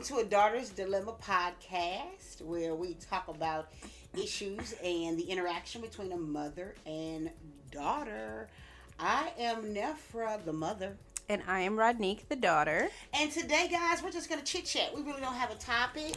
to A Daughter's Dilemma podcast, where we talk about issues and the interaction between a mother and daughter. I am Nefra, the mother. And I am Rodnique, the daughter. And today, guys, we're just going to chit-chat. We really don't have a topic.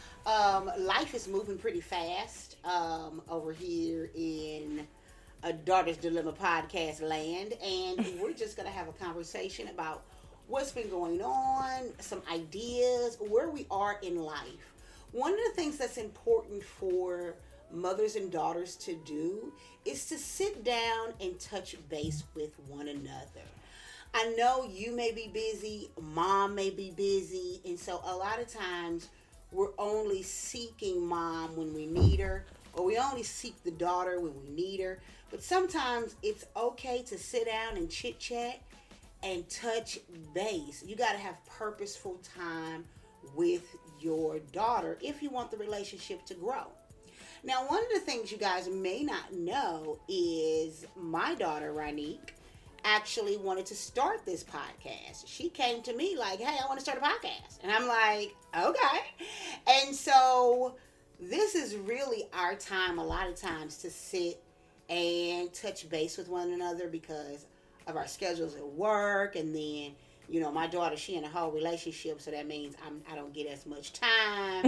Life is moving pretty fast over here in A Daughter's Dilemma podcast land. And we're just going to have a conversation about what's been going on, some ideas, where we are in life. One of the things that's important for mothers and daughters to do is to sit down and touch base with one another. I know you may be busy, mom may be busy, and so a lot of times we're only seeking mom when we need her, or we only seek the daughter when we need her. But sometimes it's okay to sit down and chit-chat and touch base. You got to have purposeful time with your daughter if you want the relationship to grow. Now, one of the things you guys may not know is my daughter, Rodnique, actually wanted to start this podcast. She came to me like, hey, I want to start a podcast. And I'm like, okay. And so this is really our time a lot of times to sit and touch base with one another because of our schedules at work. And then, you know, my daughter, she in a whole relationship, so that means I don't get as much time.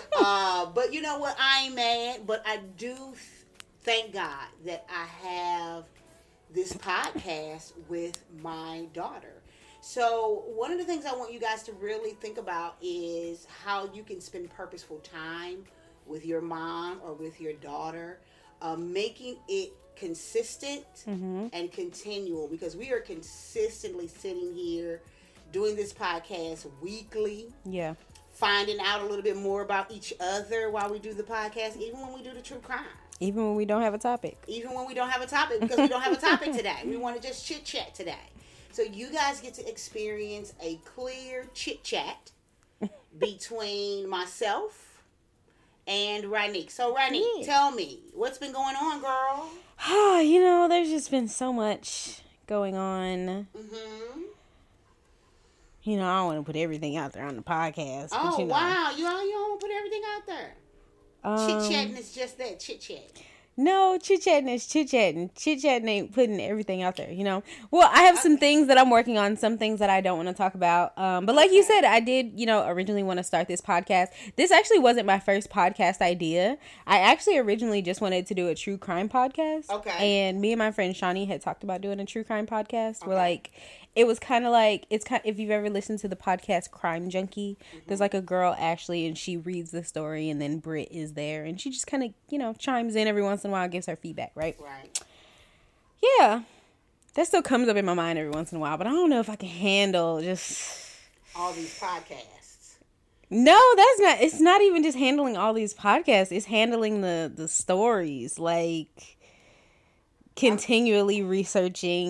But you know what? I ain't mad, but I do thank God that I have this podcast with my daughter. So one of the things I want you guys to really think about is how you can spend purposeful time with your mom or with your daughter, making it consistent and continual, because we are consistently sitting here doing this podcast weekly. Yeah. Finding out a little bit more about each other while we do the podcast, even when we do the true crime. Even when we don't have a topic. Even when we don't have a topic, because we don't have a topic today. We want to just chit-chat today. So you guys get to experience a clear chit-chat between myself and Rodnique. So Rodnique, tell me, what's been going on, girl? You know, there's just been so much going on. You know, I don't want to put everything out there on the podcast. Oh, but, you know. wow. You don't want to put everything out there. Chit-chatting is just that, chit-chat. No, chit-chatting is chit-chatting. Chit-chatting ain't putting everything out there, you know. Well, I have some things that I'm working on, some things that I don't want to talk about. But like you said, I did, you know, originally want to start this podcast. This actually wasn't my first podcast idea. I actually originally just wanted to do a true crime podcast. Okay. And me and my friend Shawnee had talked about doing a true crime podcast. Okay. Where, like, it was kind of like, if you've ever listened to the podcast Crime Junkie, there's like a girl, Ashley, and she reads the story, and then Britt is there, and she just kind of, you know, chimes in every once in a while, gives her feedback, right? Right. Yeah. That still comes up in my mind every once in a while, but I don't know if I can handle just all these podcasts. No, it's not even just handling all these podcasts. It's handling the stories, like continually researching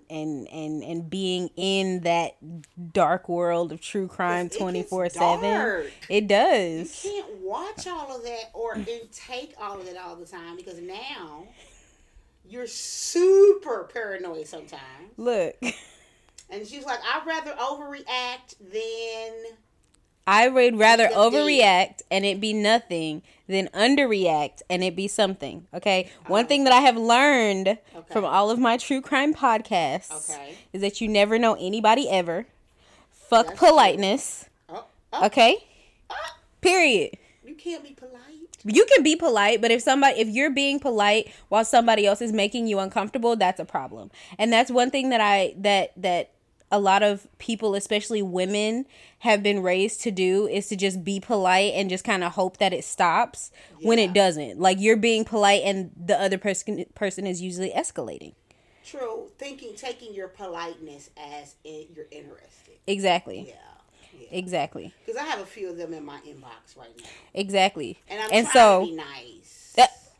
and being in that dark world of true crime 24/7. It does. You can't watch all of that or intake all of that all the time, because now you're super paranoid sometimes. Look. And she's like, I'd rather overreact than... I would rather overreact and it be nothing than underreact and it be something. Okay. One thing that I have learned from all of my true crime podcasts is that you never know anybody ever. Fuck That's politeness. Okay. Period. You can't be polite. You can be polite, but if you're being polite while somebody else is making you uncomfortable, that's a problem. And that's one thing that a lot of people, especially women, have been raised to do, is to just be polite and just kind of hope that it stops when it doesn't. Like, you're being polite and the other person is usually escalating. True. Taking your politeness as you're interested. Exactly. Yeah. Exactly. Because I have a few of them in my inbox right now. Exactly. And I'm trying to be nice.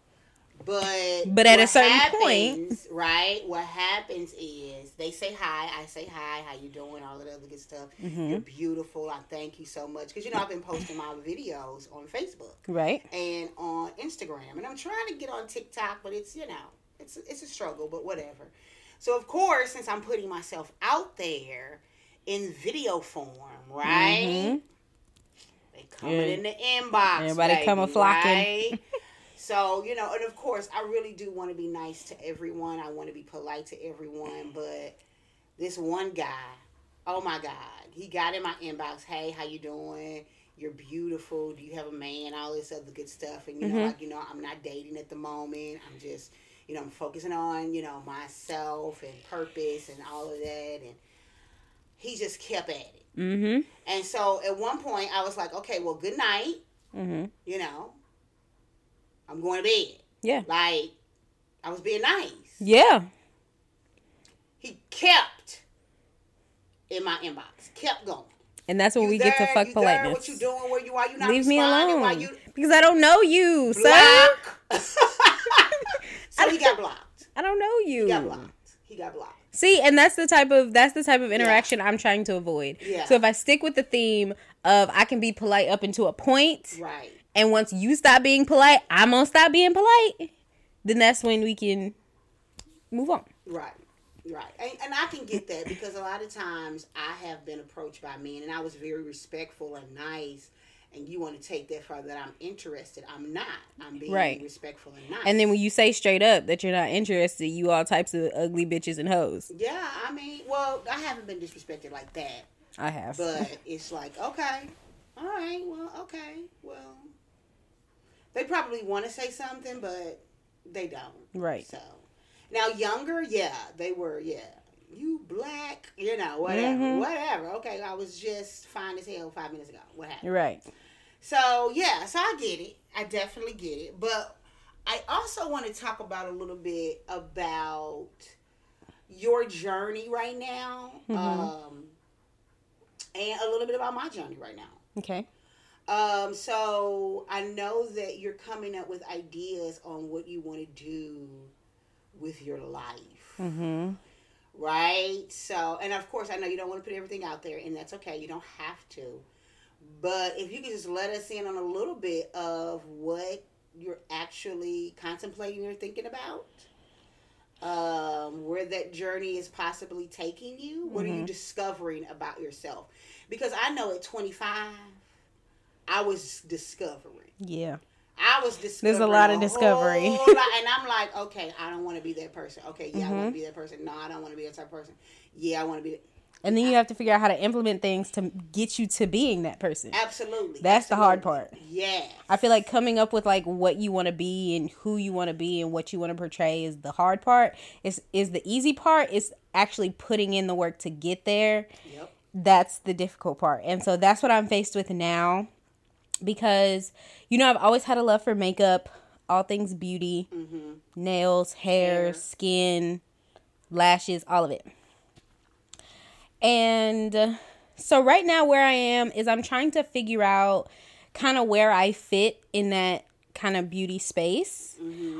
But at a certain point, right? What happens is they say hi. I say hi. How you doing? All of the other good stuff. You're beautiful. I thank you so much. Because, you know, I've been posting my videos on Facebook. Right. And on Instagram. And I'm trying to get on TikTok, but it's, you know, it's a struggle, but whatever. So, of course, since I'm putting myself out there in video form, right? They coming in the inbox. Everybody baby, come flocking. Right? So, you know, and of course, I really do want to be nice to everyone. I want to be polite to everyone. But this one guy, oh my God, he got in my inbox. Hey, how you doing? You're beautiful. Do you have a man? All this other good stuff. And, you know, like, you know, I'm not dating at the moment. I'm just, you know, I'm focusing on, you know, myself and purpose and all of that. And he just kept at it. Mm-hmm. And so at one point, I was like, okay, well, good night. Mm-hmm. You know, I'm going to bed. Yeah. Like, I was being nice. Yeah. He kept in my inbox. Kept going. And that's when we get to fuck politeness. There? What you doing? Where you are? You not Leave me responding? alone. Why you because I don't know you, block? sir. So he got blocked. I don't know you. He got blocked. See, and that's the type of interaction I'm trying to avoid. Yeah. So if I stick with the theme of I can be polite up until a point, right? And once you stop being polite, I'm gonna stop being polite. Then that's when we can move on. Right. Right. And I can get that because a lot of times I have been approached by men and I was very respectful and nice. And you want to take that further that I'm interested. I'm not. I'm being respectful and nice. And then when you say straight up that you're not interested, you all types of ugly bitches and hoes. Yeah, I mean, well, I haven't been disrespected like that. I have. But it's like, okay. All right. Well, okay. Well, they probably want to say something, but they don't. Right. So, now younger, yeah, they were, yeah. You black, you know, whatever. Okay, I was just fine as hell 5 minutes ago. What happened? Right. So, yeah, so I get it. I definitely get it. But I also want to talk about a little bit about your journey right now. And a little bit about my journey right now. Okay. So I know that you're coming up with ideas on what you want to do with your life. Mm-hmm. Right? So, and of course, I know you don't want to put everything out there, and that's okay. You don't have to. But if you could just let us in on a little bit of what you're actually contemplating or thinking about, where that journey is possibly taking you, what are you discovering about yourself? Because I know at 25, I was discovering. Yeah. I was discovering. There's a lot of discovery. And I'm like, okay, I don't want to be that person. Okay, yeah, I want to be that person. No, I don't want to be that type of person. Yeah, I want to be that. And then you have to figure out how to implement things to get you to being that person. Absolutely. That's the hard part. Yeah. I feel like coming up with like what you want to be and who you want to be and what you want to portray is the hard part. Is the easy part is actually putting in the work to get there. Yep. That's the difficult part. And so that's what I'm faced with now. Because, you know, I've always had a love for makeup, all things beauty, nails, hair, skin, lashes, all of it. And so right now where I am is I'm trying to figure out kind of where I fit in that kind of beauty space.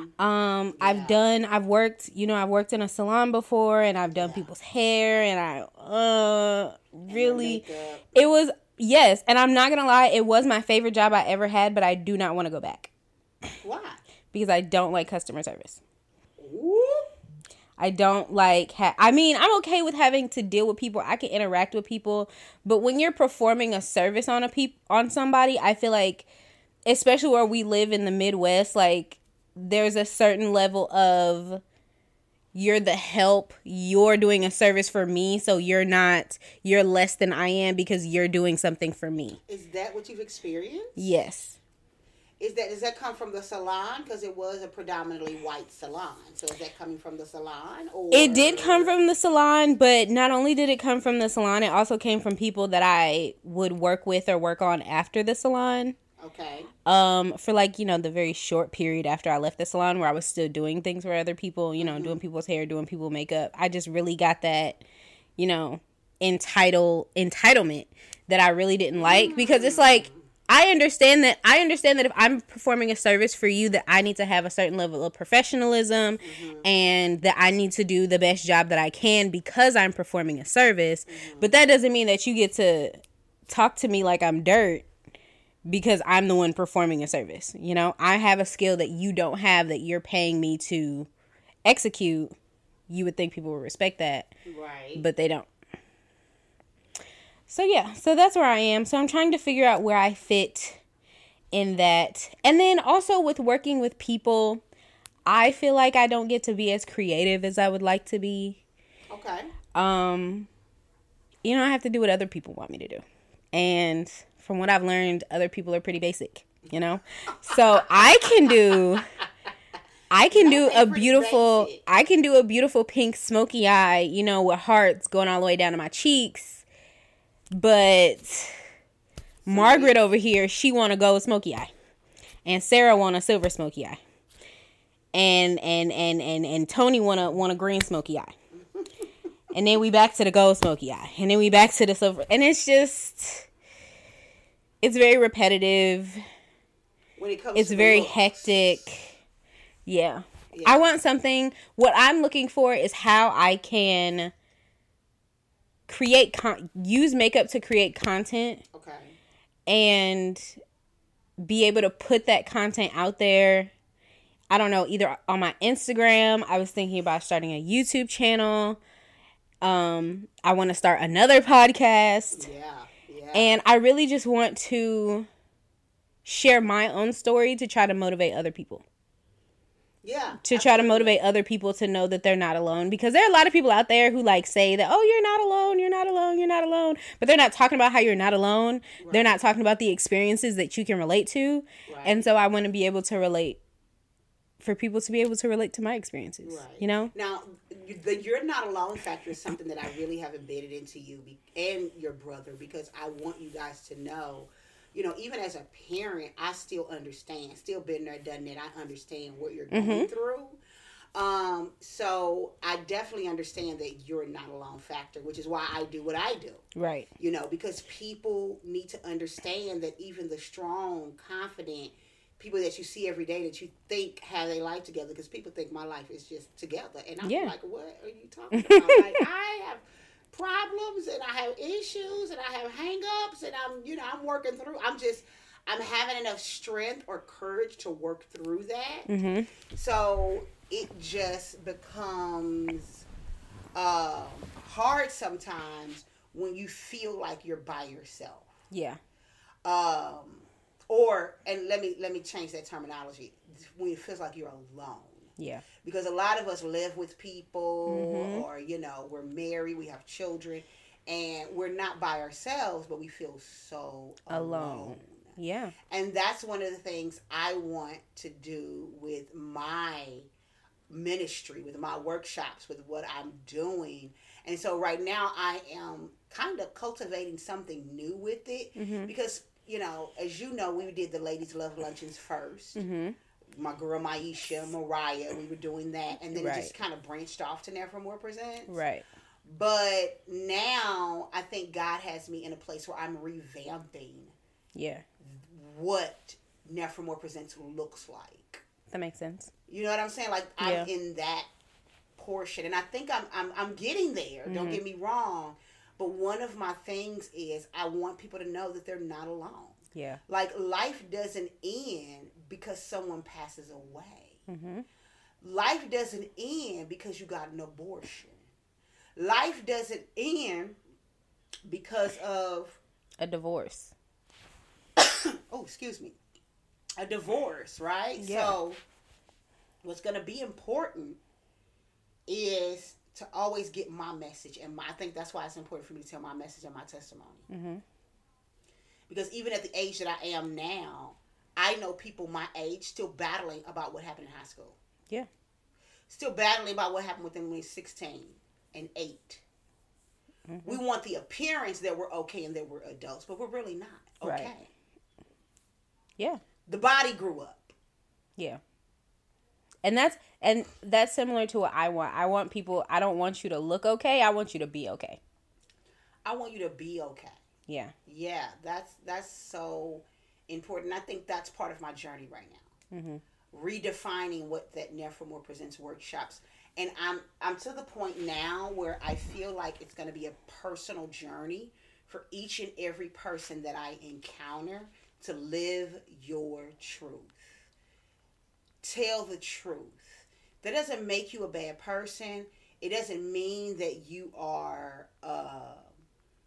I've worked in a salon before, and I've done people's hair, and it was, yes, and I'm not gonna lie, it was my favorite job I ever had, but I do not want to go back. Why? Because I don't like customer service. Ooh. I don't like, I'm okay with having to deal with people. I can interact with people, but when you're performing a service on somebody, I feel like, especially where we live in the Midwest, like there's a certain level of you're the help, you're doing a service for me, so you're less than I am because you're doing something for me. Is that what you've experienced? Yes. Does that come from the salon? Because it was a predominantly white salon. So is that coming from the salon? Or? It did come from the salon, but not only did it come from the salon, it also came from people that I would work with or work on after the salon. Okay. For like, the very short period after I left the salon where I was still doing things for other people, doing people's hair, doing people's makeup. I just really got that, entitlement that I really didn't like, because it's like, I understand that if I'm performing a service for you, that I need to have a certain level of professionalism and that I need to do the best job that I can because I'm performing a service. But that doesn't mean that you get to talk to me like I'm dirt because I'm the one performing a service. I have a skill that you don't have that you're paying me to execute. You would think people would respect that. Right. But they don't. So yeah, so that's where I am. So I'm trying to figure out where I fit in that. And then also with working with people, I feel like I don't get to be as creative as I would like to be. Okay. You know, I have to do what other people want me to do. And from what I've learned, other people are pretty basic, you know? So I can do a beautiful pink smoky eye, you know, with hearts going all the way down to my cheeks. But Margaret over here, she want to go smoky eye. And Sarah want a silver smoky eye. And Tony want a green smoky eye. And then we back to the gold smoky eye. And then we back to the silver. And it's very repetitive. When it comes it's to very looks. hectic. Yeah. I want something. What I'm looking for is how I can use makeup to create content. Okay. And be able to put that content out there. I don't know, either on my Instagram. I was thinking about starting a YouTube channel. I want to start another podcast. Yeah. And I really just want to share my own story to try to motivate other people. Yeah. Try to motivate other people to know that they're not alone. Because there are a lot of people out there who like say that, oh, you're not alone, you're not alone, you're not alone. But they're not talking about how you're not alone. Right. They're not talking about the experiences that you can relate to. Right. And so I want to be able to relate, for people to be able to relate to my experiences. Right. You know? Now, the you're not alone factor is something that I really have embedded into you and your brother, because I want you guys to know, you know, even as a parent, I still understand. Still been there, done that. I understand what you're going through. So I definitely understand that you're not alone factor, which is why I do what I do. Right. You know, because people need to understand that even the strong, confident people that you see every day that you think have their life together, because people think my life is just together. And I'm like, what are you talking about? Like, I have problems and I have issues and I have hang-ups and I'm working through. I'm having enough strength or courage to work through that. So it just becomes hard sometimes when you feel like you're by yourself. Yeah. And let me change that terminology. When it feels like you're alone. Yeah. Because a lot of us live with people, or, you know, we're married, we have children, and we're not by ourselves, but we feel so alone. Yeah. And that's one of the things I want to do with my ministry, with my workshops, with what I'm doing. And so right now I am kind of cultivating something new with it, because, you know, as you know, we did the Ladies Love Luncheons first. My girl Maisha, Mariah, we were doing that, and then it just kind of branched off to Never More Presents. Right. But now I think God has me in a place where I'm revamping what Never More Presents looks like. That makes sense. You know what I'm saying? Like, I'm in that portion, and I think I'm getting there. Don't get me wrong. But one of my things is I want people to know that they're not alone. Yeah. Like, life doesn't end because someone passes away. Life doesn't end because you got an abortion. Life doesn't end because of a divorce. Oh, excuse me. A divorce, right? Yeah. So what's going to be important is to always get my message. And I think that's why it's important for me to tell my message and my testimony. Because even at the age that I am now, I know people my age still battling about what happened in high school. Yeah. Still battling about what happened with them when they were 16 and 8. We want the appearance that we're okay and that we're adults, but we're really not okay. Right. Yeah. The body grew up. Yeah. And that's similar to what I want. I want people, I don't want you to look okay. I want you to be okay. I want you to be okay. Yeah. Yeah, that's so important. I think that's part of my journey right now. Redefining what that Never More Presents workshops. And I'm to the point now where I feel like it's going to be a personal journey for each and every person that I encounter to live your truth. Tell the truth. That doesn't make you a bad person. It doesn't mean that you are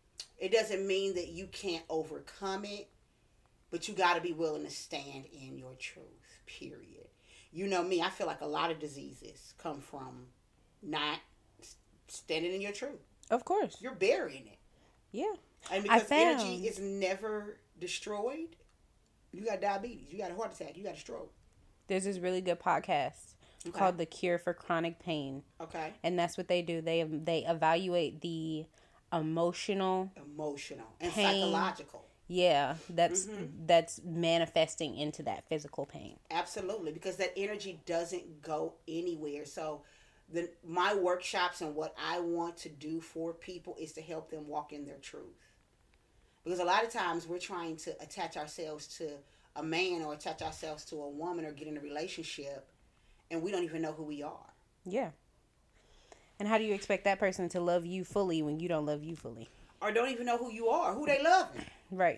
It doesn't mean that you can't overcome it, but you got to be willing to stand in your truth, period. You know me, I feel like a lot of diseases come from not standing in your truth. Of course. You're burying it. Yeah. And because energy is never destroyed, you got diabetes, you got a heart attack, you got a stroke. There's this really good podcast called The Cure for Chronic Pain. Okay. And that's what they do. They evaluate the emotional and pain, psychological. Yeah, that's manifesting into that physical pain. Absolutely, because that energy doesn't go anywhere. So my workshops and what I want to do for people is to help them walk in their truth. Because a lot of times we're trying to attach ourselves to a man or attach ourselves to a woman or get in a relationship, and we don't even know who we are. Yeah. And how do you expect that person to love you fully when you don't love you fully? Or don't even know who you are, who they loving. Right.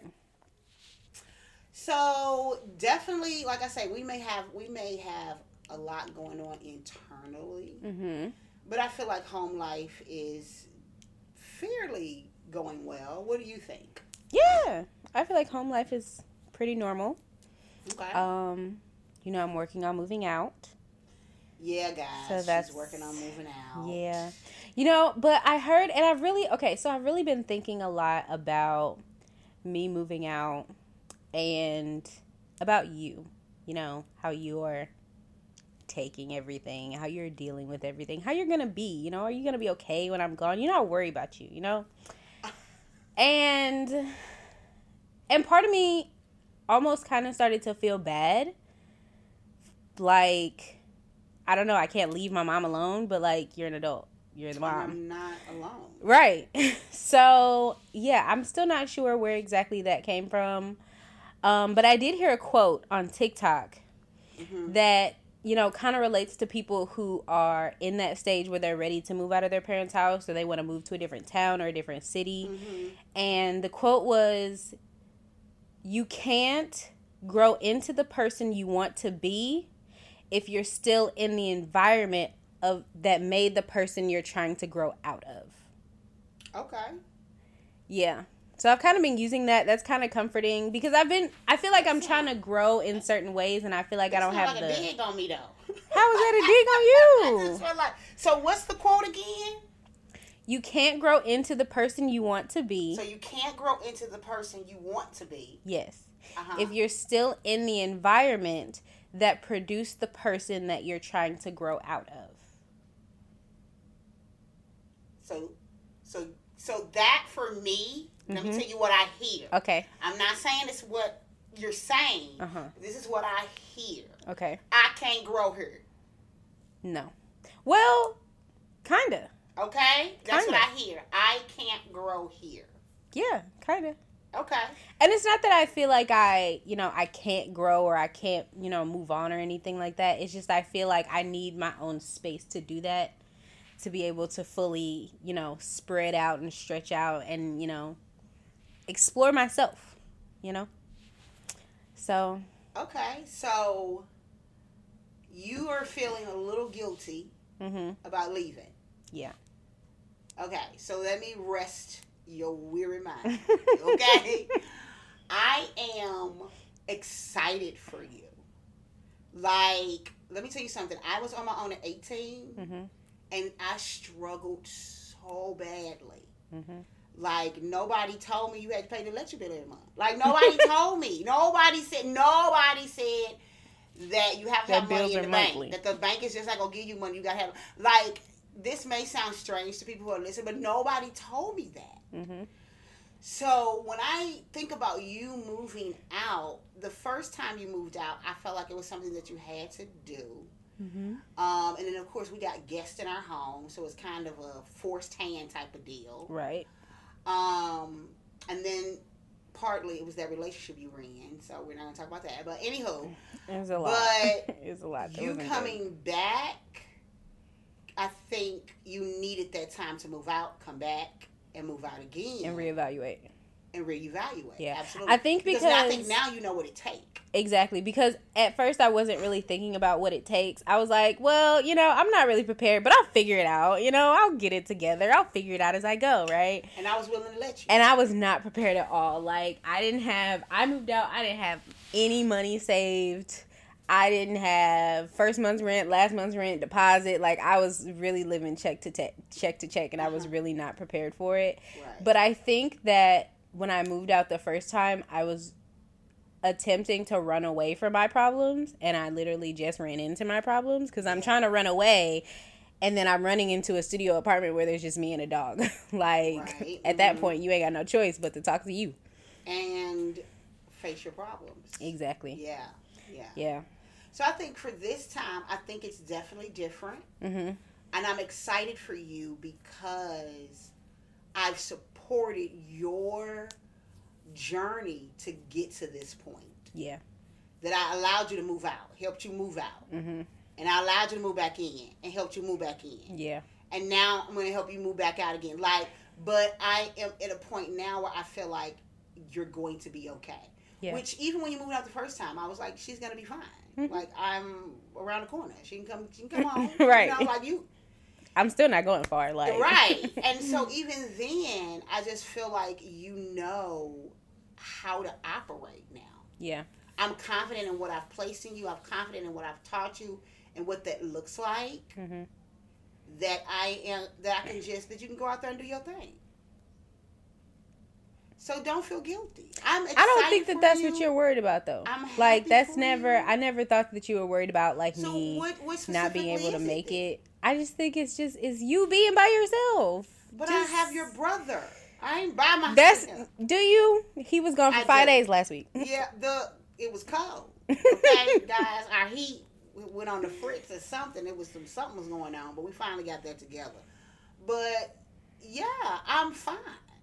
So definitely, like I say, we may have a lot going on internally, but I feel like home life is fairly going well. What do you think? Yeah, I feel like home life is pretty normal. Okay. I'm working on moving out. Yeah, guys. So she's working on moving out. Yeah. But I heard, and I've really been thinking a lot about me moving out and about you. How you're taking everything, how you're dealing with everything, how you're going to be, are you going to be okay when I'm gone? I worry about you, And part of me almost kind of started to feel bad. Like, I don't know, I can't leave my mom alone, but like, you're an adult. You're the mom. I'm not alone. Right. So, yeah, I'm still not sure where exactly that came from. But I did hear a quote on TikTok that, kind of relates to people who are in that stage where they're ready to move out of their parents' house or they want to move to a different town or a different city. And the quote was, "You can't grow into the person you want to be if you're still in the environment that made the person you're trying to grow out of." Okay. Yeah. So I've kind of been using that. That's kind of comforting because I feel like I'm trying to grow in certain ways, and I feel like I don't have a dig on me though. How is that a dig on you? I just feel like, so what's the quote again? You can't grow into the person you want to be. So you can't grow into the person you want to be. Yes. If you're still in the environment that produced the person that you're trying to grow out of. So that for me, let me tell you what I hear. Okay. I'm not saying it's what you're saying. This is what I hear. Okay. I can't grow here. No. Well, kinda. Okay? That's what I hear. I can't grow here. Yeah, kinda. Okay. And it's not that I feel like I can't grow or I can't, move on or anything like that. It's just I feel like I need my own space to do that, to be able to fully, spread out and stretch out and, explore myself, So. Okay. So you are feeling a little guilty about leaving. Yeah. Okay. So let me rest your weary mind. Okay. I am excited for you. Like, let me tell you something. I was on my own at 18 and I struggled so badly. Like, nobody told me you had to pay the electric bill every month. Like, nobody told me. Nobody said that you have to have money in the bank. That the bank is just not going to give you money. You got to have, like, this may sound strange to people who are listening, but nobody told me that. So when I think about you moving out, the first time you moved out, I felt like it was something that you had to do. And then, of course, we got guests in our home, so it's kind of a forced hand type of deal. Right. And then partly it was that relationship you were in, so we're not going to talk about that. But anywho. It was a lot. But it was a lot. You coming back, I think you needed that time to move out, come back, and move out again. And reevaluate. and reevaluate. Yeah. Absolutely. I think because I think now you know what it takes. Exactly, because at first I wasn't really thinking about what it takes. I was like, well, I'm not really prepared, but I'll figure it out. I'll get it together. I'll figure it out as I go, right? And I was willing to let you. And I was not prepared at all. Like, I moved out, I didn't have any money saved. I didn't have first month's rent, last month's rent, deposit. Like, I was really living check to check, and I was really not prepared for it. Right. But I think that when I moved out the first time, I was attempting to run away from my problems, and I literally just ran into my problems because I'm trying to run away, and then I'm running into a studio apartment where there's just me and a dog. Like, at that point, you ain't got no choice but to talk to you and face your problems. Exactly. Yeah. So I think for this time, I think it's definitely different, and I'm excited for you because I've supported your journey to get to this point. Yeah. That I allowed you to move out, helped you move out. And I allowed you to move back in and helped you move back in. Yeah. And now I'm going to help you move back out again. But I am at a point now where I feel like you're going to be okay. Yeah. Which even when you moved out the first time, I was like, she's going to be fine. Like, I'm around the corner. She can come home. Right. Like you. I'm still not going far. Like. Right. And so even then, I just feel like you know how to operate now. Yeah. I'm confident in what I've placed in you. I'm confident in what I've taught you and what that looks like. That you can go out there and do your thing. So don't feel guilty. I don't think that's what you're worried about, though. I'm happy like, that's for never, you. I never thought that you were worried about, like, so me what not being able to make then? it. I just think it's you being by yourself. But I have your brother. I ain't by myself. Do you? He was gone for 5 days last week. Yeah, it was cold. Okay, guys, our heat went on the fritz or something. Something was going on, but we finally got that together. But yeah, I'm fine.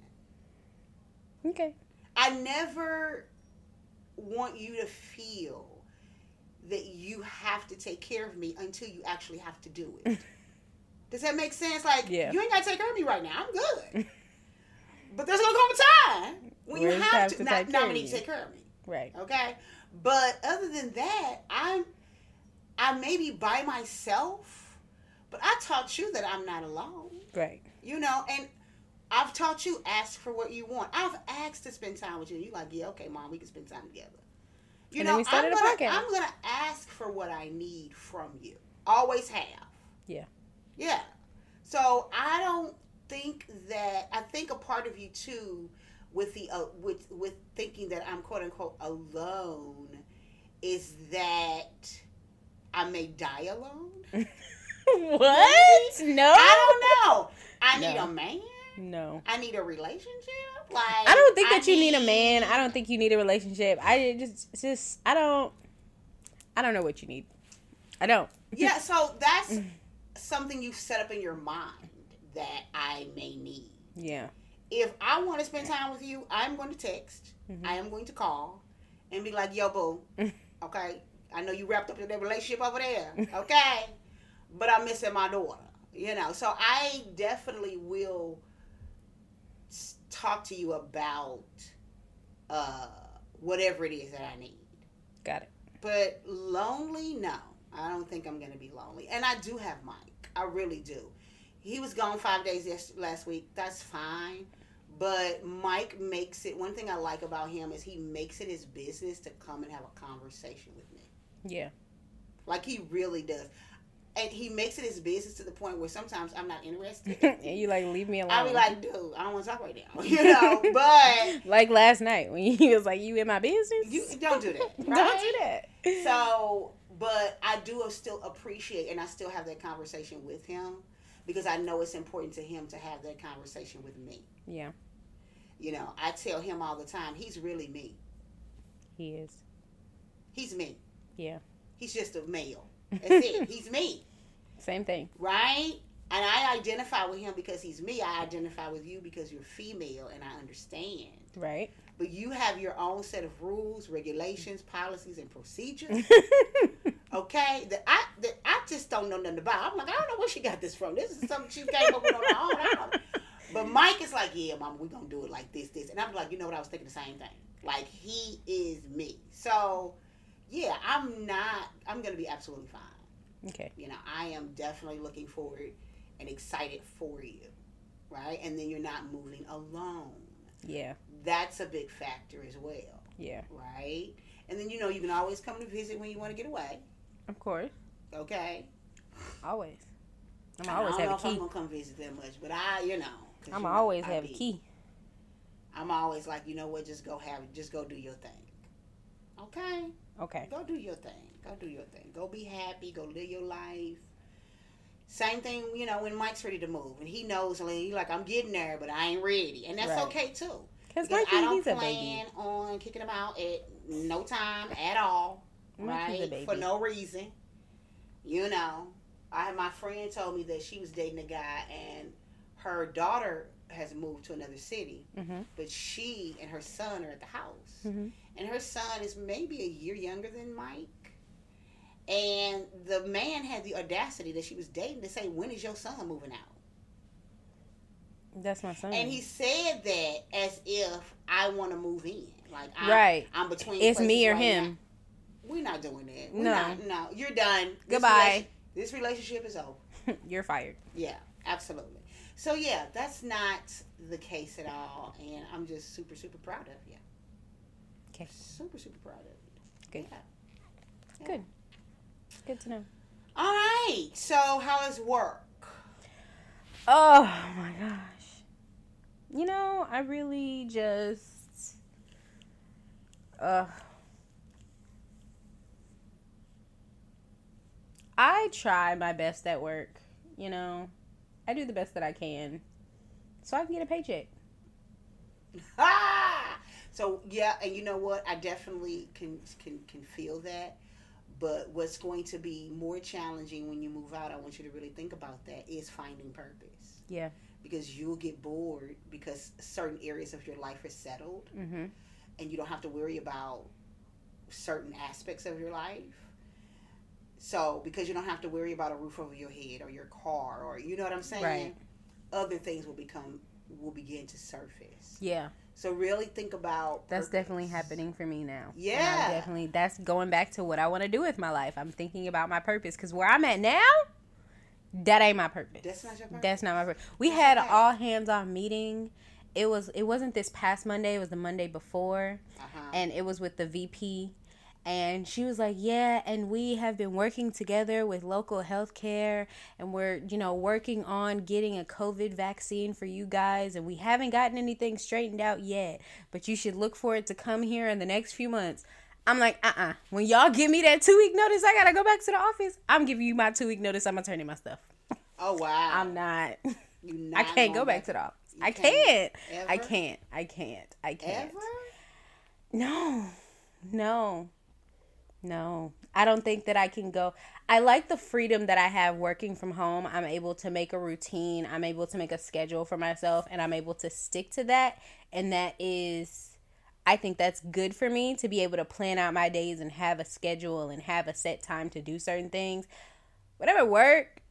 Okay. I never want you to feel that you have to take care of me until you actually have to do it. Does that make sense? Like, you ain't got to take care of me right now. I'm good. But there's going to come a time when you have to. Not when you take care of me. Right. Okay? But other than that, I may be by myself, but I taught you that I'm not alone. Right. And I've taught you ask for what you want. I've asked to spend time with you. And you're like, yeah, okay, Mom, we can spend time together. And then we started a podcast. I'm going to ask for what I need from you. Always have. Yeah. Yeah. So I don't think that, I think a part of you too, with the with thinking that I'm quote unquote alone, is that I may die alone. What? No. I don't know. I need a man. No. I need a relationship. Like, I don't think that you need a man. I don't think you need a relationship. I don't know what you need. I don't. Yeah, so that's something you've set up in your mind that I may need. Yeah. If I want to spend time with you, I'm going to text. I am going to call and be like, yo, boo, okay, I know you wrapped up in that relationship over there, okay, but I'm missing my daughter, So I definitely will talk to you about whatever it is that I need. Got it. But lonely, no. I don't think I'm going to be lonely. And I do have Mike. I really do. He was gone 5 days last week. That's fine. But Mike makes it, one thing I like about him is he makes it his business to come and have a conversation with me. Yeah. Like, he really does. And he makes it his business to the point where sometimes I'm not interested. And you like, leave me alone. I'll be like, dude, I don't want to talk right now. But. Like last night when he was like, you in my business? You don't do that. Right? Don't do that. So, but I do still appreciate, and I still have that conversation with him because I know it's important to him to have that conversation with me. Yeah. I tell him all the time, he's really me. He is. He's me. Yeah. He's just a male. That's it. He's me. Same thing. Right? And I identify with him because he's me. I identify with you because you're female and I understand. Right. But you have your own set of rules, regulations, policies, and procedures. Okay? That I just don't know nothing about. I'm like, I don't know where she got this from. This is something she came up with on her own. But Mike is like, yeah, mama, we're going to do it like this. And I'm like, you know what? I was thinking the same thing. Like, he is me. So, yeah, I'm going to be absolutely fine. Okay. You know, I am definitely looking forward and excited for you. Right? And then you're not moving alone. Yeah. That's a big factor as well. Yeah. Right? And then, you know, you can always come to visit when you want to get away. Of course. Okay? Always. I'm I always don't have know a if I'm key. going to come visit that much, but I'm I'm always have a key. I'm always like, you know what, just go do your thing. Okay? Okay. Go do your thing. Go be happy. Go live your life. Same thing, you know, when Mike's ready to move. And he knows, he's like, I'm getting there, but I ain't ready. And that's okay, too. Because I don't he's a plan baby. on kicking him out at no time at all. Right? For no reason. You know. My friend told me that she was dating a guy and her daughter has moved to another city, but she and her son are at the house. And her son is maybe a year younger than Mike. And the man had the audacity that she was dating to say, when is your son moving out? That's my son. And he said that as if I want to move in. Like, I'm between. It's me or him. We're not doing that. No, you're done. Goodbye. This relationship is over. You're fired. Yeah, absolutely. So, yeah, that's not the case at all. And I'm just super, super proud of you. Okay. Super, super proud of you. Good. Yeah. Good. Good to know. All right. So, how is work? Oh, my gosh. You know, I really just... I try my best at work, you know. I do the best that I can so I can get a paycheck. So, yeah, and you know what? I definitely can feel that. But what's going to be more challenging when you move out, I want you to really think about that, is finding purpose. Yeah. Because you'll get bored because certain areas of your life are settled. Mm-hmm. And you don't have to worry about certain aspects of your life. So, because you don't have to worry about a roof over your head or your car or, you know what I'm saying? Right. Other things will begin to surface. Yeah. So really think about That's purpose. definitely happening for me now. Yeah. That's going back to what I want to do with my life. I'm thinking about my purpose because where I'm at now, that ain't my purpose. That's not your purpose. That's not my purpose. We had an all hands on meeting. It wasn't this past Monday. It was the Monday before. And it was with the VP. And she was like, yeah, and we have been working together with local healthcare, and we're, working on getting a COVID vaccine for you guys, and we haven't gotten anything straightened out yet, but you should look for it to come here in the next few months. I'm like, when y'all give me that 2-week notice, I gotta go back to the office. I'm giving you my 2-week notice. I'm gonna turn in my stuff. Oh, wow. I'm not. I can't go back to the office. I can't. Ever? I can't. Ever? No, I don't think that I can go. I like the freedom that I have working from home. I'm able to make a routine. I'm able to make a schedule for myself, and I'm able to stick to that. And I think that's good for me to be able to plan out my days and have a schedule and have a set time to do certain things. Whatever work,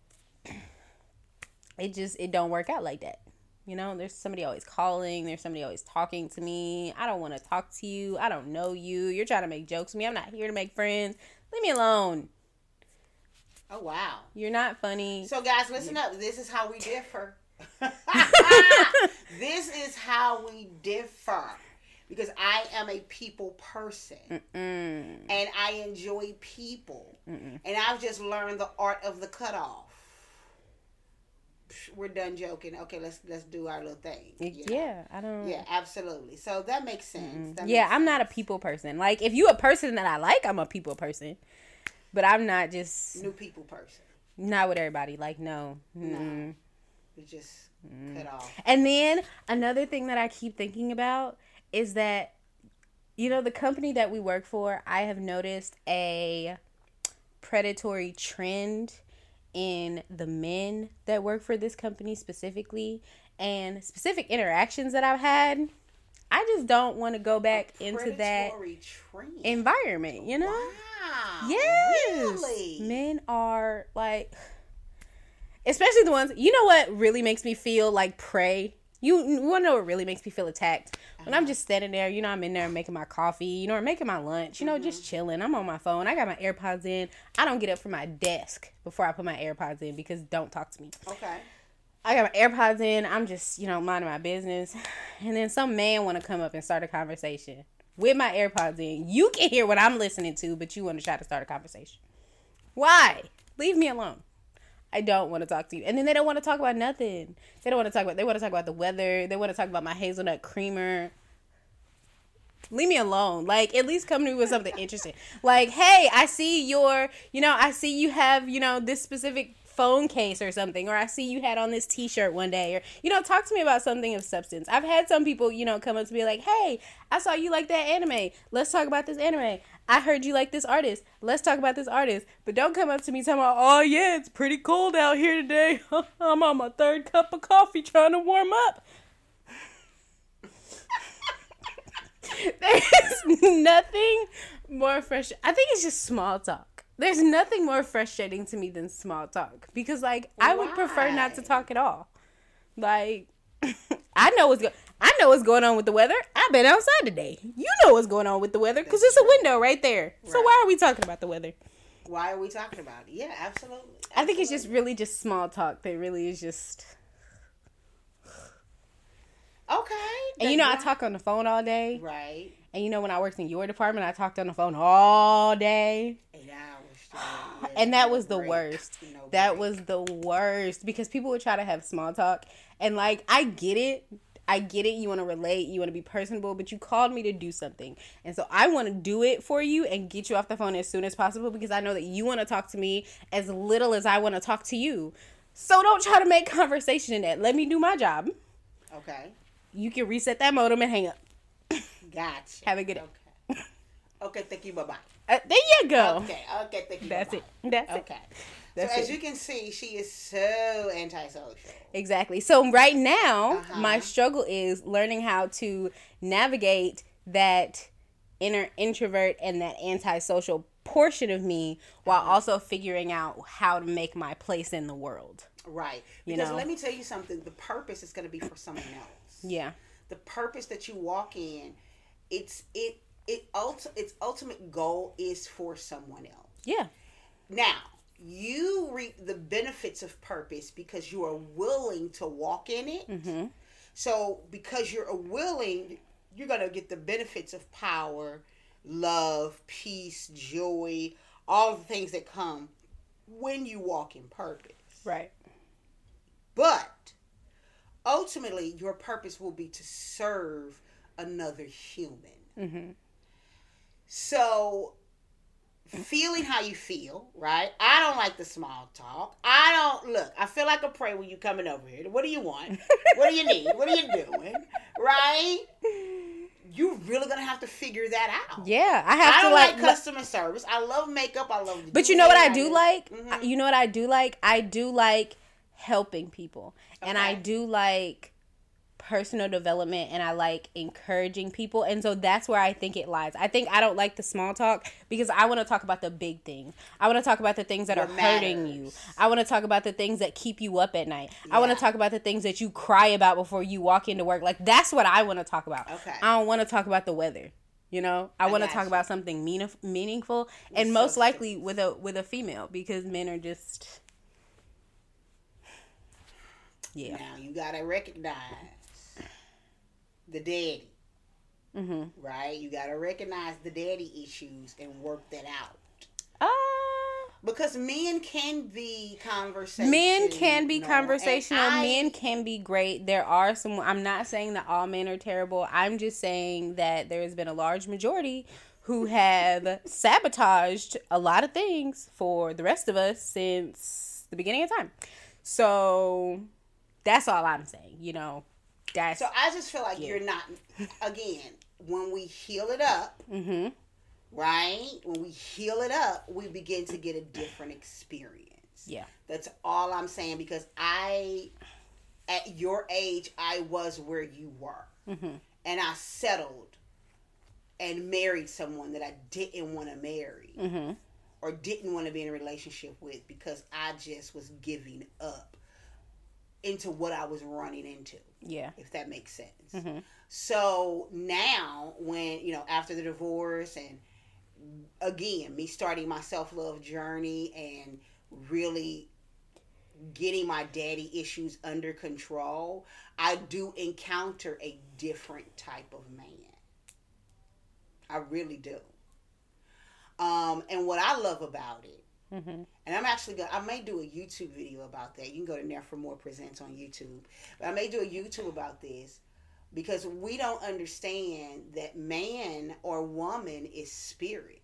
it don't work out like that. There's somebody always calling. There's somebody always talking to me. I don't want to talk to you. I don't know you. You're trying to make jokes with me. I'm not here to make friends. Leave me alone. Oh, wow. You're not funny. So, guys, listen up. This is how we differ. This is how we differ. Because I am a people person. And I enjoy people. And I've just learned the art of the cutoff. We're done joking. Okay, let's do our little thing. Yeah, I don't. Yeah, absolutely. So that makes sense. I'm not a people person. Like, if you a person that I like, I'm a people person. But I'm not just new people person. Not with everybody. Like, no. No. You just cut off. And then another thing that I keep thinking about is that, the company that we work for, I have noticed a predatory trend in the men that work for this company specifically, and specific interactions that I've had. I just don't want to go back into that environment, Wow. Yes. Really? Men are like, especially the ones, what really makes me feel like prey You want to know what really makes me feel attacked? When I'm just standing there, I'm in there making my coffee, or making my lunch, just chilling. I'm on my phone. I got my AirPods in. I don't get up from my desk before I put my AirPods in because don't talk to me. Okay. I got my AirPods in. I'm just, minding my business. And then some man want to come up and start a conversation with my AirPods in. You can hear what I'm listening to, but you want to try to start a conversation. Why? Leave me alone. I don't want to talk to you. And then they don't want to talk about nothing. They want to talk about the weather. They want to talk about my hazelnut creamer. Leave me alone. Like, at least come to me with something interesting. Like, hey, I see I see you have, this specific phone case or something, or I see you had on this t-shirt one day, or, talk to me about something of substance. I've had some people, come up to me like, hey, I saw you like that anime. Let's talk about this anime. I heard you like this artist. Let's talk about this artist. But don't come up to me talking about, oh yeah, it's pretty cold out here today. I'm on my third cup of coffee trying to warm up. There's nothing more frustrating. I think it's just small talk. There's nothing more frustrating to me than small talk. Because, I would prefer not to talk at all. Like, I know what's going on with the weather. I've been outside today. You know what's going on with the weather because it's a window right there. Right. So why are we talking about the weather? Why are we talking about it? Yeah, absolutely. I think it's just really just small talk that really is just... Okay. And I talk on the phone all day. Right. And when I worked in your department, I talked on the phone all day. 8 hours. And that was the worst. That was the worst because people would try to have small talk. And I get it. You want to relate. You want to be personable. But you called me to do something. And so I want to do it for you and get you off the phone as soon as possible because I know that you want to talk to me as little as I want to talk to you. So don't try to make conversation in that. Let me do my job. Okay. You can reset that modem and hang up. Gotcha. Have a good day. Okay, thank you. Bye-bye. There you go. Okay, thank you. That's bye-bye. That's okay. it. So as you can see, she is so antisocial. Exactly. So right now, my struggle is learning how to navigate that inner introvert and that antisocial portion of me while also figuring out how to make my place in the world. Right. Because let me tell you something. The purpose is going to be for someone else. Yeah. The purpose that you walk in, its ultimate goal is for someone else. Yeah. Now, you reap the benefits of purpose because you are willing to walk in it. Mm-hmm. So because you're willing, you're going to get the benefits of power, love, peace, joy, all the things that come when you walk in purpose. Right. But ultimately, your purpose will be to serve another human. Mm-hmm. So, feeling how you feel, right? I don't like the small talk. I feel like a prey when you coming over here. What do you want? What do you need? What are you doing? Right? You're really going to have to figure that out. Yeah. I don't like customer service. I love makeup. I love... But you know what I do like? Mm-hmm. You know what I do like? I do like helping people. Okay. And I do like personal development and I like encouraging people. And so that's where I think it lies. I think I don't like the small talk because I want to talk about the big things. I want to talk about the things that are hurting you. I want to talk about the things that keep you up at night. Yeah. I want to talk about the things that you cry about before you walk into work. Like, that's what I want to talk about. Okay. I don't want to talk about the weather. I want to talk about something meaningful and most likely with a female because men are just... Yeah. Now you gotta recognize the daddy, right? You gotta recognize the daddy issues and work that out. Because men can be conversational. Men can be conversational. Men can be great. There are some. I'm not saying that all men are terrible. I'm just saying that there has been a large majority who have sabotaged a lot of things for the rest of us since the beginning of time. So that's all I'm saying, So I just feel like you're not, again, when we heal it up, right? When we heal it up, we begin to get a different experience. Yeah. That's all I'm saying because at your age, I was where you were. Mm-hmm. And I settled and married someone that I didn't want to marry or didn't want to be in a relationship with because I just was giving up into what I was running into. Yeah. If that makes sense. So now when, after the divorce and again, me starting my self-love journey and really getting my daddy issues under control, I do encounter a different type of man. I really do. And what I love about it, and I may do a YouTube video about that. You can go to Never More Presents on YouTube. But I may do a YouTube about this because we don't understand that man or woman is spirit.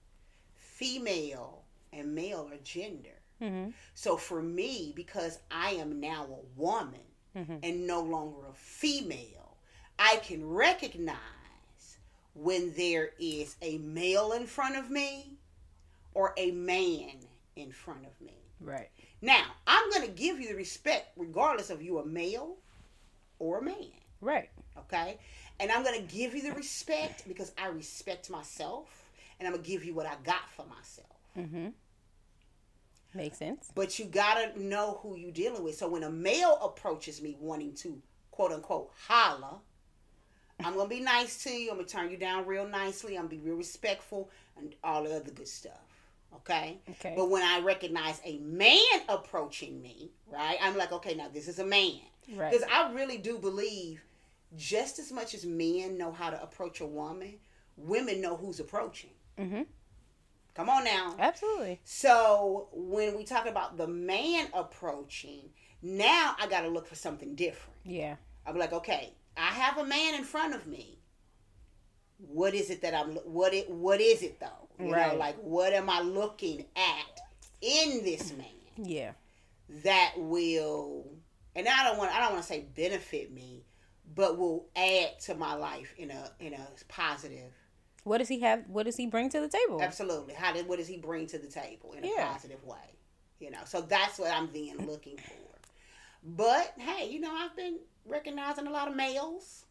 Female and male are gender. So for me, because I am now a woman and no longer a female, I can recognize when there is a male in front of me or a man in front of me. Right. Now, I'm going to give you the respect regardless of you a male or a man. Right. Okay? And I'm going to give you the respect because I respect myself, and I'm going to give you what I got for myself. Makes sense. But you got to know who you're dealing with. So when a male approaches me wanting to, quote unquote, holla, I'm going to be nice to you. I'm going to turn you down real nicely. I'm going to be real respectful and all the other good stuff. Okay? Okay. But when I recognize a man approaching me, right, I'm like, okay, now this is a man. Right. Because I really do believe just as much as men know how to approach a woman, women know who's approaching. Come on now. Absolutely. So when we talk about the man approaching, now I got to look for something different. Yeah. I'm like, okay, I have a man in front of me. What is it that what is it though? You know, like what am I looking at in this man? Yeah. That will, and I don't want to say benefit me, but will add to my life in a positive. What does he have? What does he bring to the table? Absolutely. What does he bring to the table in a positive way? So that's what I'm then looking for. But hey, I've been recognizing a lot of males,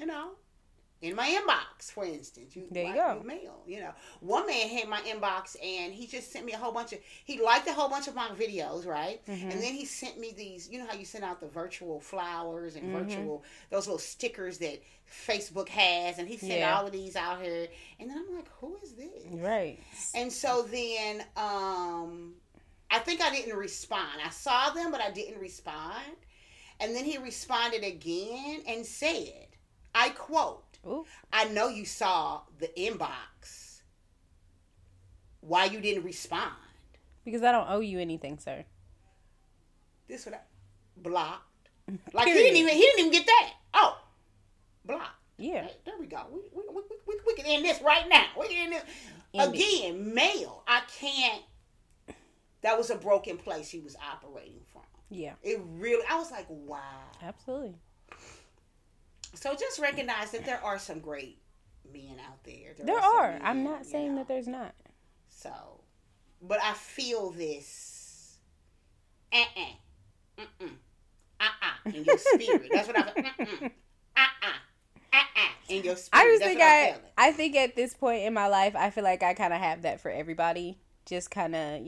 in my inbox, for instance. There you go. Mail, One man had my inbox and he just sent me he liked a whole bunch of my videos, right? And then he sent me these, how you send out the virtual flowers and those little stickers that Facebook has, and he sent all of these out here. And then I'm like, who is this? Right. And so then, I think I didn't respond. I saw them, but I didn't respond. And then he responded again and said, I quote, "Ooh. I know you saw the inbox. Why you didn't respond?" Because I don't owe you anything, sir. This what I blocked. Like he didn't even get that. Oh, blocked. Yeah. Hey, there we go. We can end this right now. We can end this. Again, male. I can't. That was a broken place he was operating from. Yeah. I was like, wow. Absolutely. So just recognize that there are some great men out there. There are. Men, I'm not saying that there's not. So, but I feel this in your spirit. That's what I feel. In your spirit. I think at this point in my life, I feel like I kind of have that for everybody. Just kind of,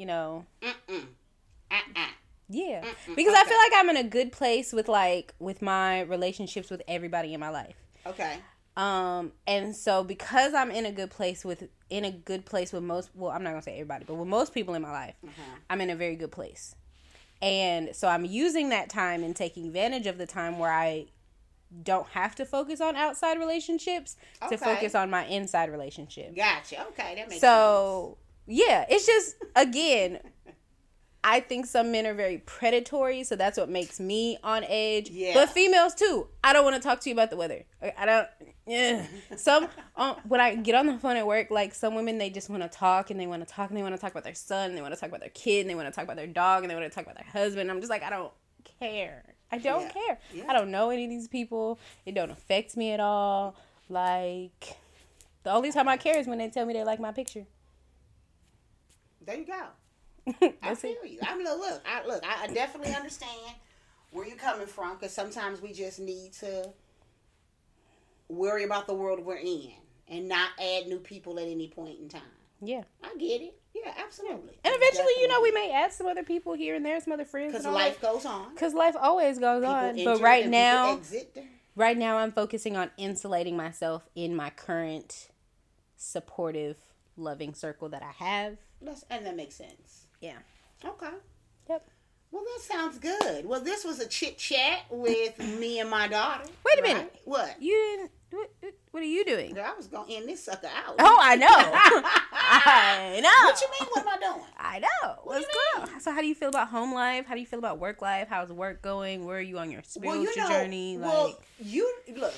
Yeah. Because I feel like I'm in a good place with my relationships with everybody in my life. Okay. And so because I'm in a good place with most, well, I'm not going to say everybody, but with most people in my life, I'm in a very good place. And so I'm using that time and taking advantage of the time where I don't have to focus on outside relationships to focus on my inside relationship. Gotcha. Okay. That makes sense. So, yeah, it's just, again, I think some men are very predatory, so that's what makes me on edge. Yeah. But females too. I don't want to talk to you about the weather. I don't. Yeah. Some when I get on the phone at work, some women, they just want to talk and they want to talk and they want to talk about their son, and they want to talk about their kid, and they want to talk about their dog, and they want to talk about their husband. I'm just like, I don't care. I don't care. Yeah. I don't know any of these people. It don't affect me at all. The only time I care is when they tell me they like my picture. There you go. I feel you. I definitely understand where you're coming from, because sometimes we just need to worry about the world we're in and not add new people at any point in time. Yeah. I get it. Yeah, absolutely. And eventually, you know, we may add some other people here and there, some other friends. Because life goes on. Because life always goes on. But right now I'm focusing on insulating myself in my current supportive, loving circle that I have. And that makes sense. Yeah. Okay. Yep. Well, that sounds good. Well, this was a chit chat with me and my daughter. Wait a minute. What? You didn't. What are you doing? I was gonna end this sucker out. Oh, I know. I know. What you mean? What am I doing? I know. What's going on? So, how do you feel about home life? How do you feel about work life? How's work going? Where are you on your spiritual journey? Well, you look.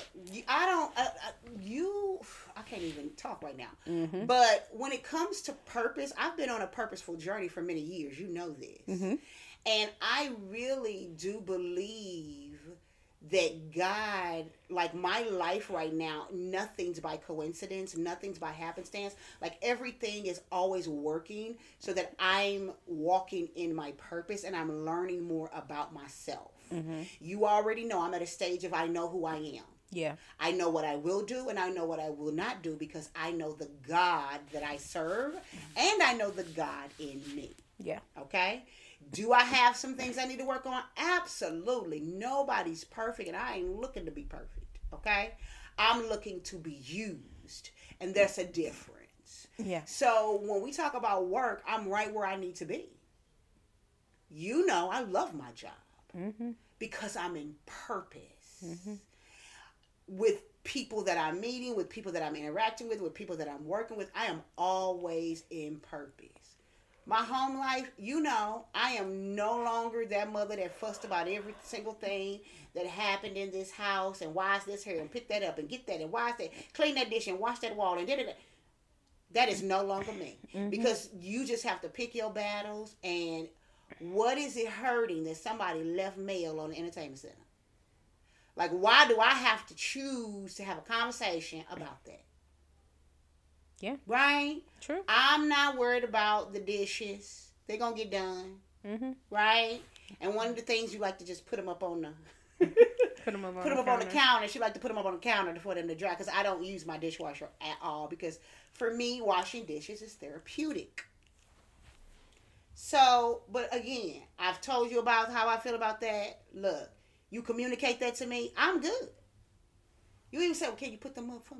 I can't even talk right now. Mm-hmm. But when it comes to purpose, I've been on a purposeful journey for many years. You know this, mm-hmm. And I really do believe that God, like my life right now, nothing's by coincidence, nothing's by happenstance. Like everything is always working so that I'm walking in my purpose and I'm learning more about myself. Mm-hmm. You already know I'm at a stage of I know who I am. Yeah. I know what I will do and I know what I will not do because I know the God that I serve and I know the God in me. Yeah. Okay? Do I have some things I need to work on? Absolutely. Nobody's perfect, and I ain't looking to be perfect, okay? I'm looking to be used, and there's a difference. Yeah. So when we talk about work, I'm right where I need to be. You know, I love my job mm-hmm. because I'm in purpose. Mm-hmm. With people that I'm meeting, with people that I'm interacting with people that I'm working with, I am always in purpose. My home life, you know, I am no longer that mother that fussed about every single thing that happened in this house and why is this here and pick that up and get that and why is that, clean that dish and wash that wall and da-da-da. That is no longer me. Mm-hmm. Because you just have to pick your battles and what is it hurting that somebody left mail on the entertainment center? Like, why do I have to choose to have a conversation about that? Yeah. Right? True. I'm not worried about the dishes. They're going to get done. Mm-hmm. Right? And one of the things you like to just put them up on the... put them up on the counter. She like to put them up on the counter for them to dry because I don't use my dishwasher at all because for me, washing dishes is therapeutic. So, but again, I've told you about how I feel about that. Look, you communicate that to me, I'm good. You even say, well, can you put them up for me?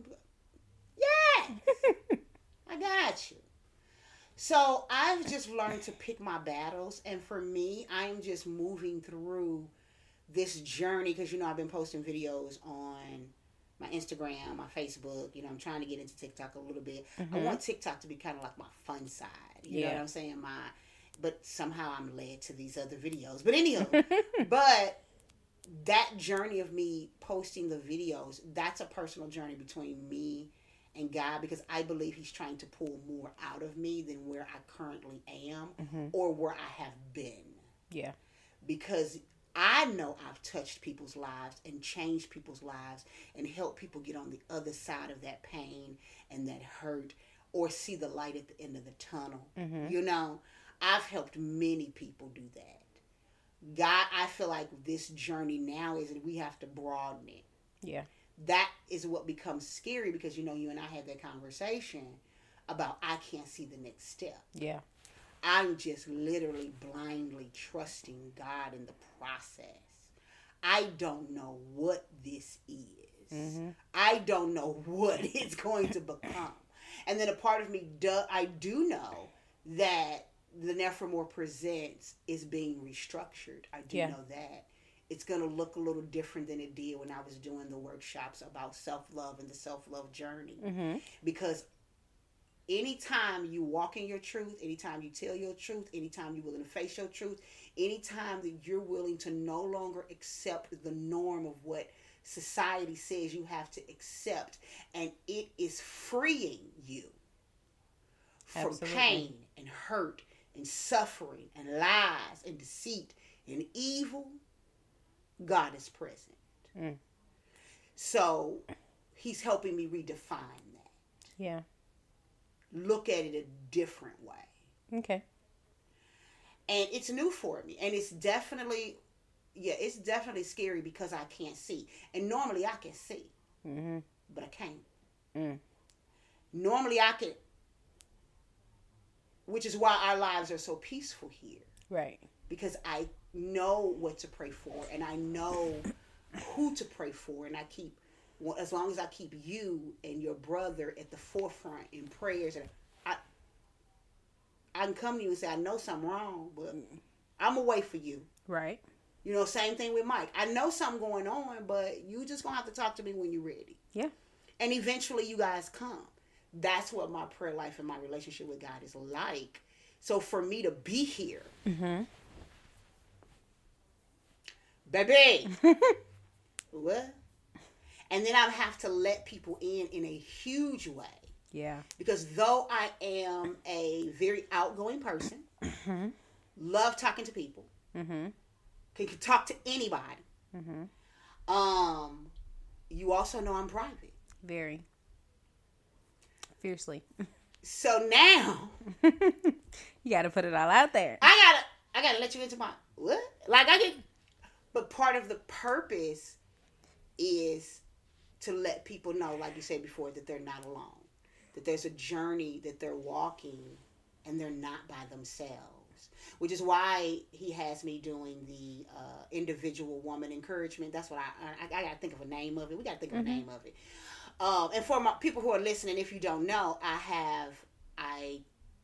Yes! I got you. So I've just learned to pick my battles. And for me, I'm just moving through this journey because, you know, I've been posting videos on my Instagram, my Facebook. You know, I'm trying to get into TikTok a little bit. Mm-hmm. I want TikTok to be kind of like my fun side. You know what I'm saying? But somehow I'm led to these other videos. But anyhow, but that journey of me posting the videos, that's a personal journey between me and God because I believe he's trying to pull more out of me than where I currently am mm-hmm. or where I have been. Yeah. Because I know I've touched people's lives and changed people's lives and helped people get on the other side of that pain and that hurt or see the light at the end of the tunnel. Mm-hmm. You know, I've helped many people do that. God, I feel like this journey now is that we have to broaden it. Yeah. That is what becomes scary because, you know, you and I had that conversation about I can't see the next step. Yeah. I'm just literally blindly trusting God in the process. I don't know what this is. Mm-hmm. I don't know what it's going to become. And then a part of me, I do know that the Nevermore Presents is being restructured. I do know that. It's going to look a little different than it did when I was doing the workshops about self-love and the self-love journey. Mm-hmm. Because anytime you walk in your truth, anytime you tell your truth, anytime you're willing to face your truth, anytime that you're willing to no longer accept the norm of what society says you have to accept, and it is freeing you from Absolutely. Pain and hurt and suffering and lies and deceit and evil, God is present. Mm. So he's helping me redefine that. Yeah. Look at it a different way. Okay. And it's new for me. And it's definitely scary because I can't see. And normally I can see. Mm-hmm. But I can't. Mm. Normally I can. which is why our lives are so peaceful here. Right. Because I know what to pray for, and I know who to pray for, and I keep, as long as I keep you and your brother at the forefront in prayers, and I can come to you and say, I know something wrong, but I'm gonna wait for you. Right. You know, same thing with Mike. I know something going on, but you just gonna have to talk to me when you're ready. Yeah. And eventually you guys come. That's what my prayer life and my relationship with God is like. So for me to be here, baby, what? And then I have to let people in a huge way. Yeah. Because though I am a very outgoing person, love talking to people, can talk to anybody, you also know I'm private. Very. Fiercely. So now you got to put it all out there. I gotta let you into my what? Like I get, but part of the purpose is to let people know, like you said before, that they're not alone. That there's a journey that they're walking, and they're not by themselves. Which is why he has me doing the individual woman encouragement. That's what I got to think of a name of it. We got to think of a name of it. And for my people who are listening, if you don't know, I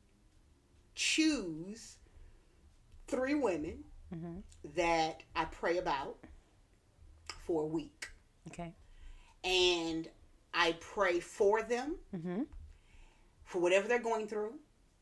choose 3 women that I pray about for a week. Okay. And I pray for them for whatever they're going through.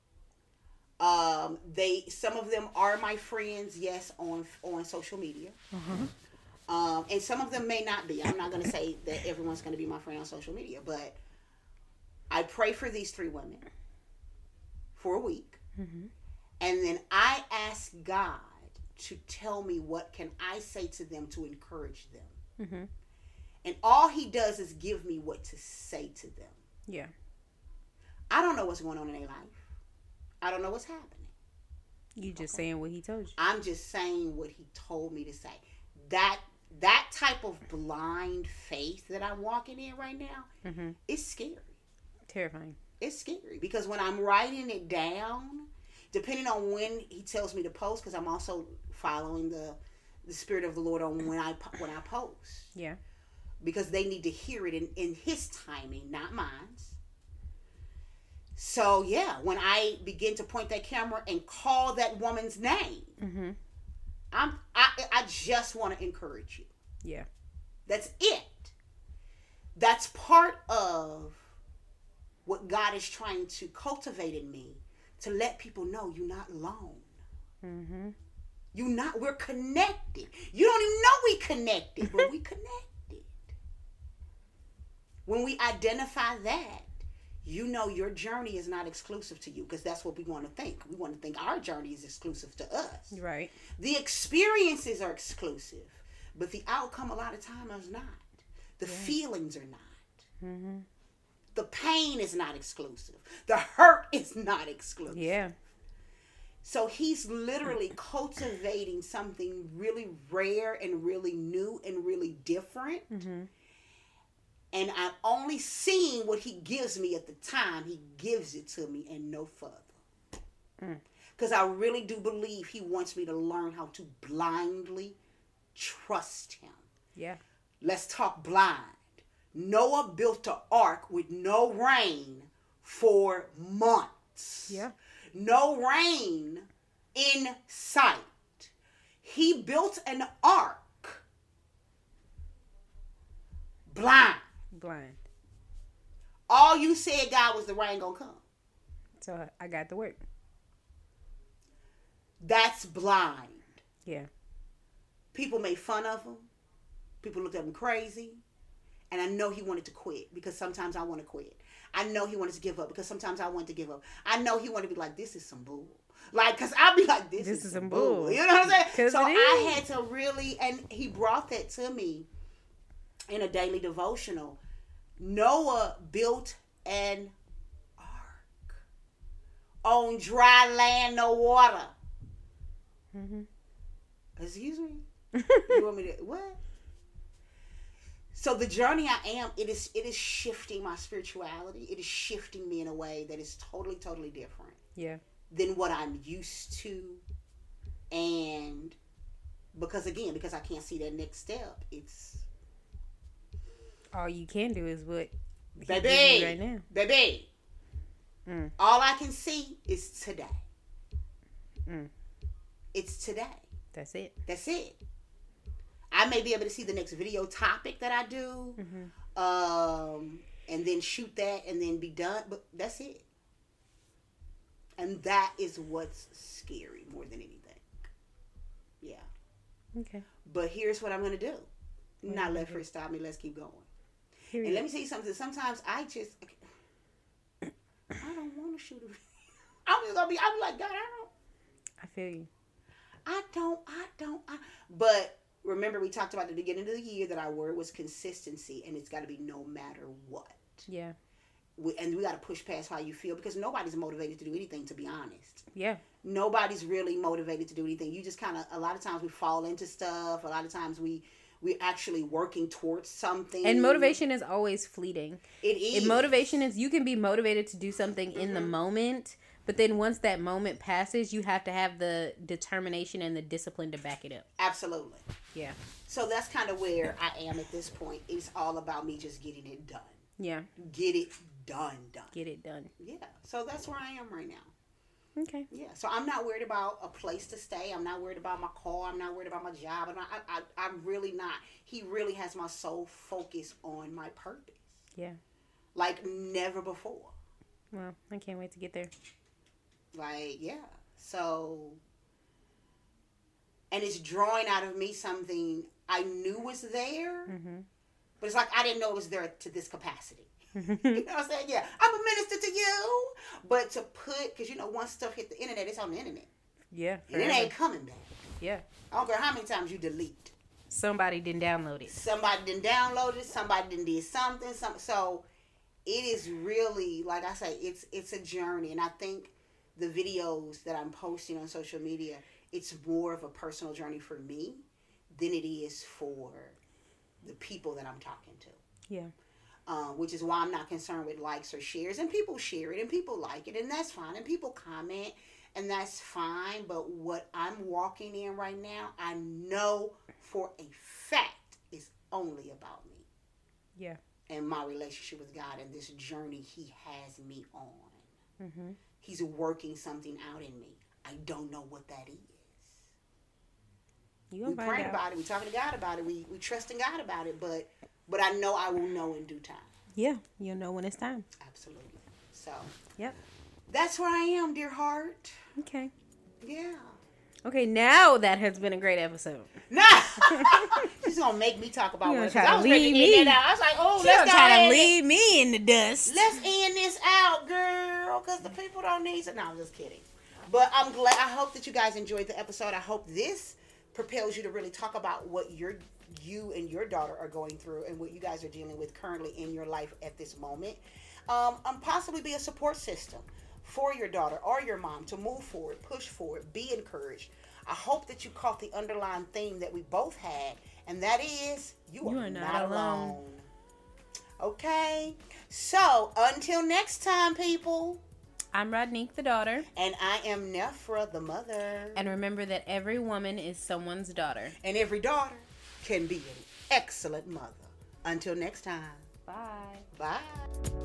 Some of them are my friends, yes, on social media. And some of them may not be. I'm not going to say that everyone's going to be my friend on social media, but I pray for these 3 women for a week. And then I ask God to tell me what can I say to them to encourage them. And all he does is give me what to say to them. Yeah. I don't know what's going on in their life. I don't know what's happening. You just saying what he told you. I'm just saying what he told me to say. That type of blind faith that I'm walking in right now, is scary. Terrifying. It's scary because when I'm writing it down, depending on when he tells me to post, because I'm also following the Spirit of the Lord on when I post. Yeah. Because they need to hear it in his timing, not mine. So yeah, when I begin to point that camera and call that woman's name, I just want to encourage you. Yeah. That's it. That's part of what God is trying to cultivate in me, to let people know you're not alone. We're connected. You don't even know we connected, but we connected. When we identify that, you know your journey is not exclusive to you, because that's what we want to think. We want to think our journey is exclusive to us. Right. The experiences are exclusive, but the outcome a lot of time is not. The feelings are not. The pain is not exclusive. The hurt is not exclusive. Yeah. So he's literally cultivating something really rare and really new and really different. And I'm only seeing what he gives me at the time he gives it to me, and no further. Because I really do believe he wants me to learn how to blindly trust him. Yeah. Let's talk blind. Noah built an ark with no rain for months. Yeah. No rain in sight. He built an ark blind. All you said, God, was the rain gonna come. So I got to work. That's blind. Yeah. People made fun of him. People looked at him crazy. And I know he wanted to quit, because sometimes I want to quit. I know he wanted to give up, because sometimes I want to give up. I know he wanted to be like, this is some bull. Like, because I'll be like, this is some bull. You know what I'm saying? So I had to really, and he brought that to me in a daily devotional. Noah built an ark on dry land, no water. Excuse me? You want me to, what? So the journey I am, it is shifting my spirituality. It is shifting me in a way that is totally, totally different. Yeah. than what I'm used to. And because I can't see that next step, it's all you can do is what baby right now. Baby. All I can see is today. It's today. That's it. That's it. I may be able to see the next video topic that I do, and then shoot that and then be done. But that's it. And that is what's scary more than anything. Yeah. Okay. But here's what I'm going to do. Not let Fritz stop me. Let's keep going. And let me tell you something. Sometimes I don't want to shoot a video. I'm like, God, I feel you. But remember, we talked about at the beginning of the year that our word was consistency, and it's got to be no matter what. Yeah. And we got to push past how you feel, because nobody's motivated to do anything, to be honest. Yeah. Nobody's really motivated to do anything. You just kind of, a lot of times we fall into stuff. A lot of times we're actually working towards something. And motivation is always fleeting. It is. Motivation is, you can be motivated to do something in the moment, but then once that moment passes, you have to have the determination and the discipline to back it up. Absolutely. Yeah. So that's kind of where I am at this point. It's all about me just getting it done. Yeah. Get it done. Get it done. Yeah. So that's where I am right now. Okay. Yeah. So I'm not worried about a place to stay. I'm not worried about my car. I'm not worried about my job. I'm really not. He really has my sole focus on my purpose. Yeah. Like never before. Well, I can't wait to get there. Like, yeah. So, and it's drawing out of me something I knew was there, but it's like I didn't know it was there to this capacity. You know what I'm saying? Yeah. I'm a minister to you, but to put, because once stuff hit the internet, it's on the internet. Yeah. And it ain't coming back. Yeah. I don't care how many times you delete. Somebody didn't download it. Somebody didn't download it. Somebody didn't do something. So it is really, like I say, it's a journey. And I think the videos that I'm posting on social media, it's more of a personal journey for me than it is for the people that I'm talking to. Yeah. Which is why I'm not concerned with likes or shares. And people share it and people like it, and that's fine. And people comment, and that's fine. But what I'm walking in right now, I know for a fact is only about me. Yeah. And my relationship with God and this journey He has me on. Mm-hmm. He's working something out in me. I don't know what that is. We pray about it. We talking to God about it. We trust in God about it. But I know I will know in due time. Yeah, you'll know when it's time. Absolutely. So. Yep. That's where I am, dear heart. Okay. Yeah. Okay, now that has been a great episode. Nah. She's gonna make me talk about what I was ready to end that out. I was like, oh, let's try to leave me in the dust. Let's end this out, girl, because the people don't need to. No, I'm just kidding. But I'm glad. I hope that you guys enjoyed the episode. I hope this propels you to really talk about what you and your daughter are going through and what you guys are dealing with currently in your life at this moment. And possibly be a support system for your daughter or your mom to move forward, push forward, be encouraged. I hope that you caught the underlying theme that we both had, and that is you are not alone. Okay? So, until next time, people. I'm Rodnique, the daughter. And I am Nephra, the mother. And remember that every woman is someone's daughter. And every daughter can be an excellent mother. Until next time. Bye. Bye.